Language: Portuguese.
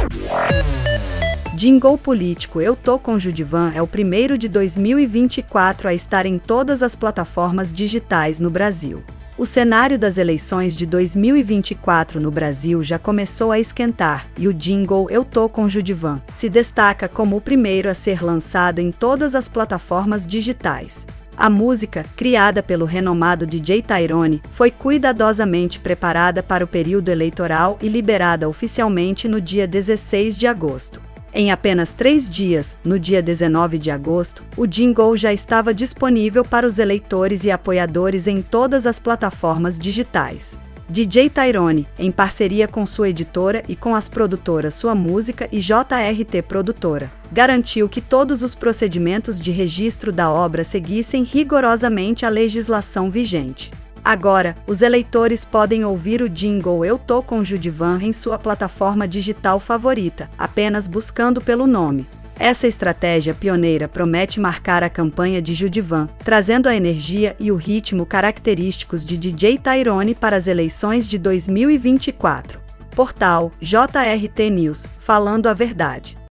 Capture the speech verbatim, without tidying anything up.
Jingle político Eu Tô com Judivan é o primeiro de dois mil e vinte e quatro a estar em todas as plataformas digitais no Brasil. O cenário das eleições de dois mil e vinte e quatro no Brasil já começou a esquentar e o jingle Eu Tô com Judivan se destaca como o primeiro a ser lançado em todas as plataformas digitais. A música, criada pelo renomado D J Tyrone, foi cuidadosamente preparada para o período eleitoral e liberada oficialmente no dia dezesseis de agosto. Em apenas três dias, no dia dezenove de agosto, o jingle já estava disponível para os eleitores e apoiadores em todas as plataformas digitais. D J Tyrone, em parceria com sua editora e com as produtoras Sua Música e J R T Produtora, garantiu que todos os procedimentos de registro da obra seguissem rigorosamente a legislação vigente. Agora, os eleitores podem ouvir o jingle Eu Tô com Judivan em sua plataforma digital favorita, apenas buscando pelo nome. Essa estratégia pioneira promete marcar a campanha de Judivan, trazendo a energia e o ritmo característicos de D J Tyrone para as eleições de dois mil e vinte e quatro. Portal J R T News, falando a verdade.